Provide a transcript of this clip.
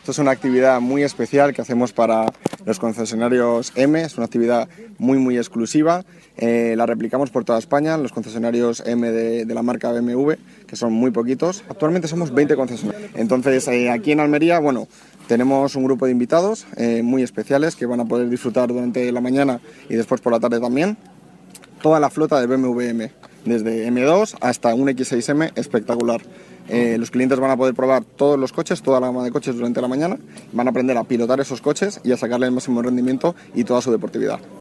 Esto es una actividad muy especial que hacemos para los concesionarios M, es una actividad muy exclusiva. La replicamos por toda España, los concesionarios M de la marca BMW, que son muy poquitos. Actualmente somos 20 concesionarios. Entonces, aquí en Almería, bueno, tenemos un grupo de invitados muy especiales que van a poder disfrutar durante la mañana y después por la tarde también. Toda la flota de BMW M, desde M2 hasta un X6M espectacular. Los clientes van a poder probar todos los coches, toda la gama de coches durante la mañana, van a aprender a pilotar esos coches y a sacarle el máximo rendimiento y toda su deportividad.